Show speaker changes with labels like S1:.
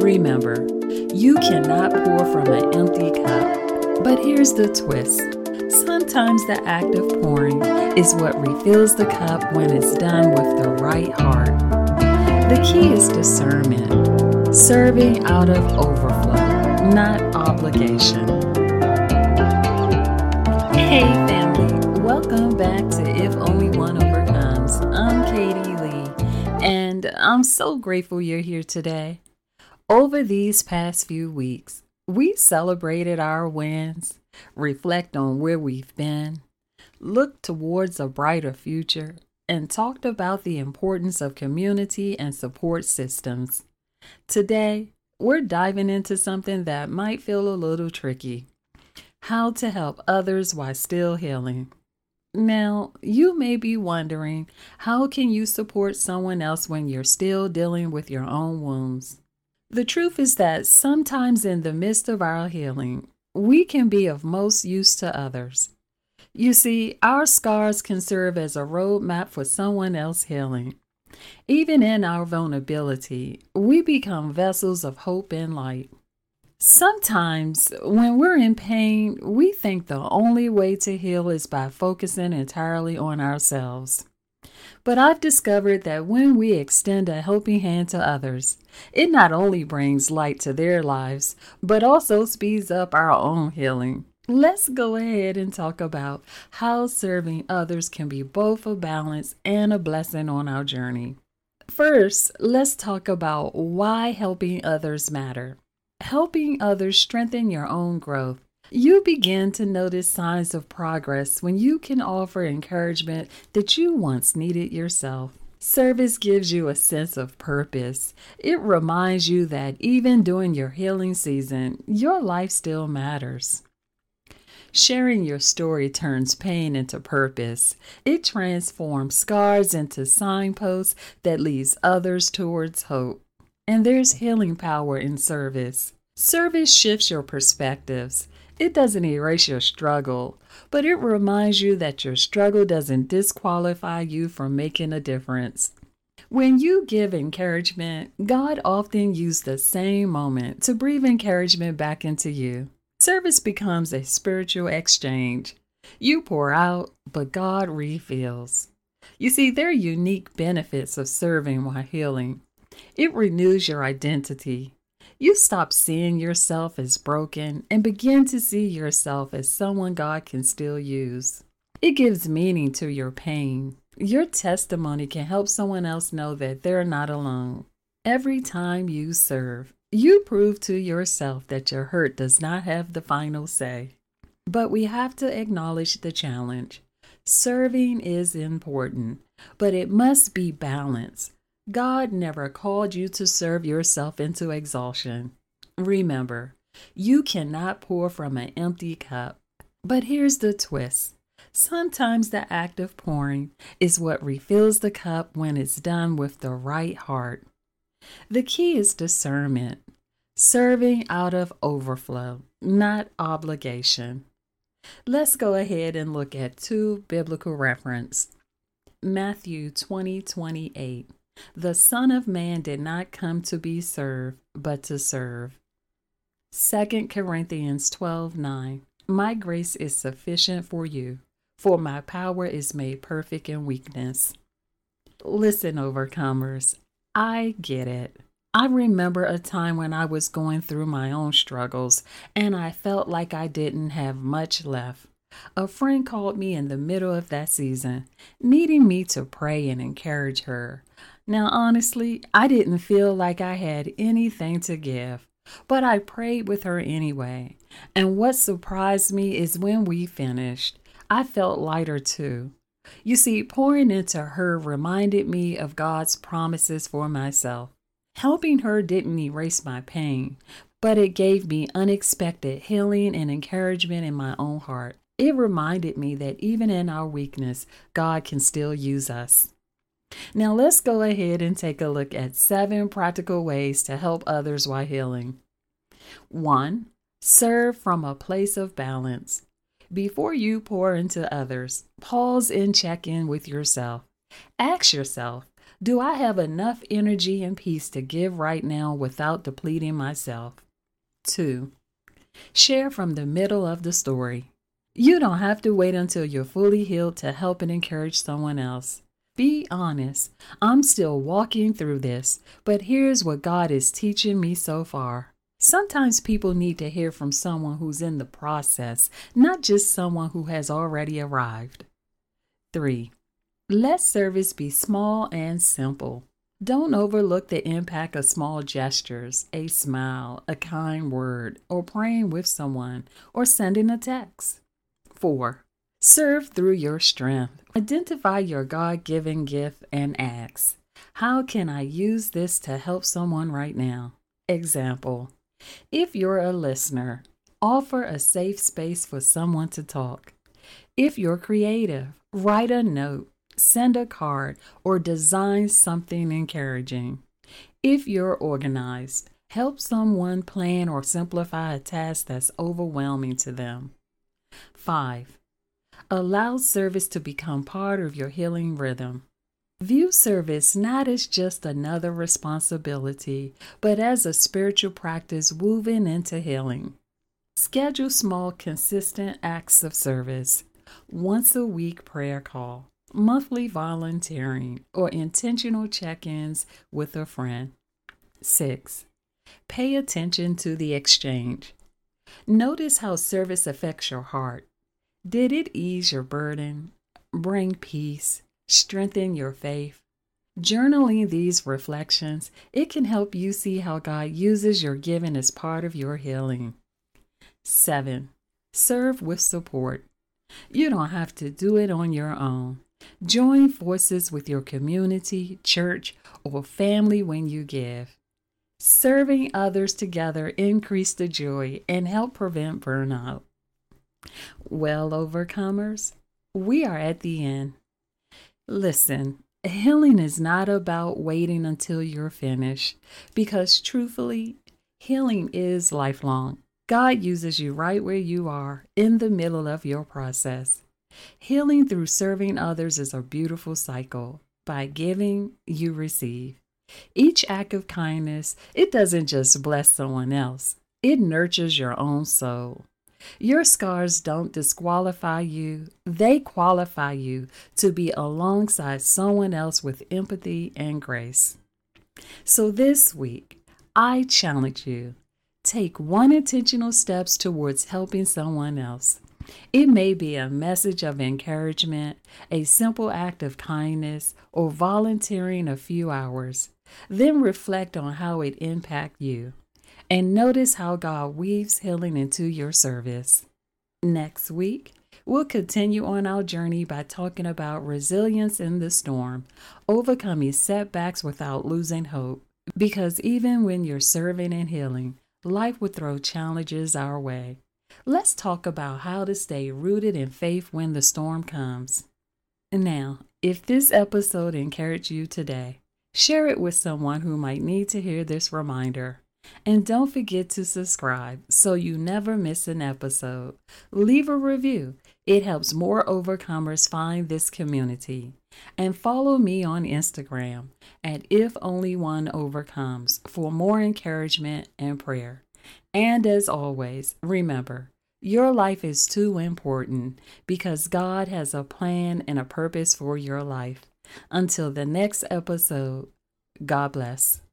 S1: Remember, you cannot pour from an empty cup. But here's the twist. Sometimes the act of pouring is what refills the cup when it's done with the right heart. The key is discernment, serving out of overflow, not obligation. Hey family, welcome back to If Only One Overcomes. I'm Katie Lee, and I'm so grateful you're here today. Over these past few weeks, we celebrated our wins, reflect on where we've been, looked towards a brighter future, and talked about the importance of community and support systems. Today, we're diving into something that might feel a little tricky: how to help others while still healing. Now, you may be wondering, how can you support someone else when you're still dealing with your own wounds? The truth is that sometimes in the midst of our healing, we can be of most use to others. You see, our scars can serve as a roadmap for someone else healing. Even in our vulnerability, we become vessels of hope and light. Sometimes, when we're in pain, we think the only way to heal is by focusing entirely on ourselves. But I've discovered that when we extend a helping hand to others, it not only brings light to their lives, but also speeds up our own healing. Let's go ahead and talk about how serving others can be both a balance and a blessing on our journey. First, let's talk about why helping others matter. Helping others strengthen your own growth. You begin to notice signs of progress when you can offer encouragement that you once needed yourself. Service gives you a sense of purpose. It reminds you that even during your healing season, your life still matters. Sharing your story turns pain into purpose. It transforms scars into signposts that leads others towards hope. And there's healing power in service. Service shifts your perspectives. It doesn't erase your struggle, but it reminds you that your struggle doesn't disqualify you from making a difference. When you give encouragement, God often uses the same moment to breathe encouragement back into you. Service becomes a spiritual exchange. You pour out, but God refills. You see, there are unique benefits of serving while healing. It renews your identity. You stop seeing yourself as broken and begin to see yourself as someone God can still use. It gives meaning to your pain. Your testimony can help someone else know that they're not alone. Every time you serve, you prove to yourself that your hurt does not have the final say. But we have to acknowledge the challenge. Serving is important, but it must be balanced. God never called you to serve yourself into exhaustion. Remember, you cannot pour from an empty cup. But here's the twist. Sometimes the act of pouring is what refills the cup when it's done with the right heart. The key is discernment, serving out of overflow, not obligation. Let's go ahead and look at two biblical references. Matthew 20:28. The Son of Man did not come to be served, but to serve. 2 Corinthians 12:9. My grace is sufficient for you, for my power is made perfect in weakness. Listen, overcomers, I get it. I remember a time when I was going through my own struggles, and I felt like I didn't have much left. A friend called me in the middle of that season, needing me to pray and encourage her. Now, honestly, I didn't feel like I had anything to give, but I prayed with her anyway. And what surprised me is when we finished, I felt lighter too. You see, pouring into her reminded me of God's promises for myself. Helping her didn't erase my pain, but it gave me unexpected healing and encouragement in my own heart. It reminded me that even in our weakness, God can still use us. Now let's go ahead and take a look at 7 practical ways to help others while healing. 1. Serve from a place of balance. Before you pour into others, pause and check in with yourself. Ask yourself, Do I have enough energy and peace to give right now without depleting myself? 2. Share from the middle of the story. You don't have to wait until you're fully healed to help and encourage someone else. Be honest. I'm still walking through this, but here's what God is teaching me so far. Sometimes people need to hear from someone who's in the process, not just someone who has already arrived. 3. Let service be small and simple. Don't overlook the impact of small gestures, a smile, a kind word, or praying with someone, or sending a text. 4. Serve through your strength. Identify your God-given gift and ask, how can I use this to help someone right now? Example, if you're a listener, offer a safe space for someone to talk. If you're creative, write a note, send a card, or design something encouraging. If you're organized, help someone plan or simplify a task that's overwhelming to them. 5. Allow service to become part of your healing rhythm. View service not as just another responsibility, but as a spiritual practice woven into healing. Schedule small, consistent acts of service, once a week prayer call, monthly volunteering, or intentional check-ins with a friend. 6. Pay attention to the exchange. Notice how service affects your heart. Did it ease your burden, bring peace, strengthen your faith? Journaling these reflections, it can help you see how God uses your giving as part of your healing. 7. Serve with support. You don't have to do it on your own. Join forces with your community, church, or family when you give. Serving others together increase the joy and help prevent burnout. Well, overcomers, we are at the end. Listen, healing is not about waiting until you're finished, because truthfully, healing is lifelong. God uses you right where you are, in the middle of your process. Healing through serving others is a beautiful cycle. By giving, you receive. Each act of kindness, it doesn't just bless someone else, it nurtures your own soul. Your scars don't disqualify you, they qualify you to be alongside someone else with empathy and grace. So this week, I challenge you, take one intentional step towards helping someone else. It may be a message of encouragement, a simple act of kindness, or volunteering a few hours. Then reflect on how it impacts you. And notice how God weaves healing into your service. Next week, we'll continue on our journey by talking about resilience in the storm, overcoming setbacks without losing hope. Because even when you're serving and healing, life will throw challenges our way. Let's talk about how to stay rooted in faith when the storm comes. Now, if this episode encouraged you today, share it with someone who might need to hear this reminder. And don't forget to subscribe so you never miss an episode. Leave a review. It helps more overcomers find this community. And follow me on Instagram at If Only One Overcomes for more encouragement and prayer. And as always, remember, your life is too important because God has a plan and a purpose for your life. Until the next episode, God bless.